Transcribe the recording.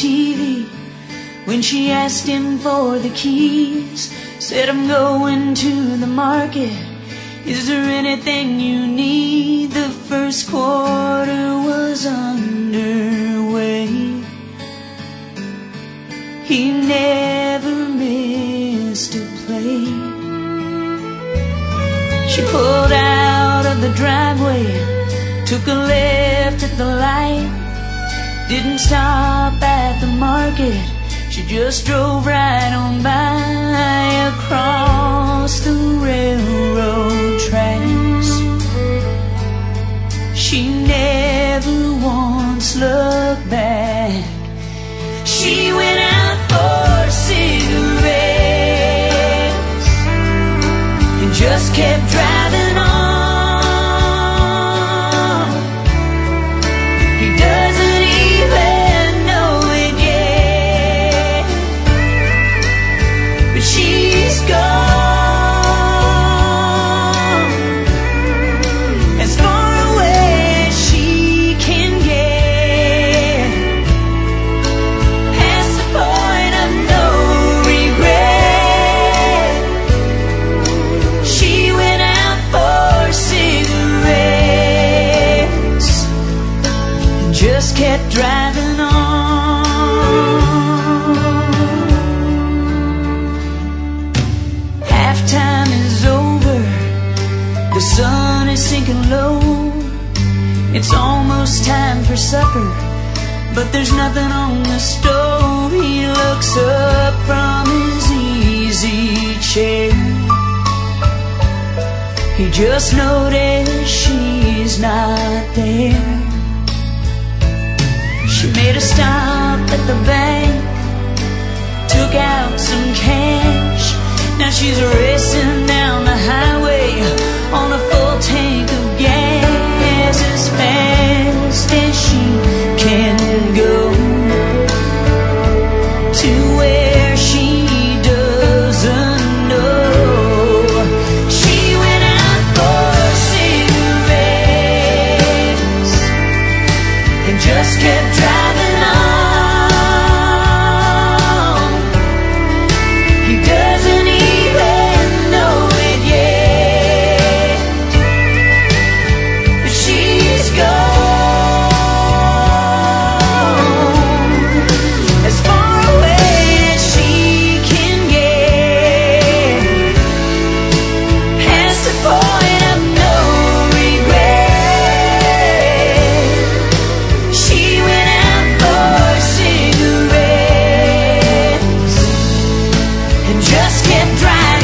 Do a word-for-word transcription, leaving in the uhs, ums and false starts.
T V when she asked him for the keys. Said, I'm going to the market, is there anything you need? The first quarter was underway. He never missed a play. She pulled out of the driveway, took a left at the light, didn't stop at the market, she just drove right on by across the railroad tracks. She never once looked back. She went out for cigarettes and just kept driving on. He doesn't even know it yet, but she's gone as far away as she can get, past the point of no regret. She went out for cigarettes and just kept driving on. Halftime is over, the sun is sinking low. It's almost time for supper, but there's nothing on the stove. He looks up from his easy chair. He just noticed she's not there. She made a stop at the bank, took out some cash. Now she's racing down the highway on a full tank of gas, as fast as she can go to where she doesn't know. She went out for cigarettes and just kept driving on. He doesn't even know it yet, but she's gone as far away as she can get, past the point of no regret. She went out for cigarettes and just kept driving.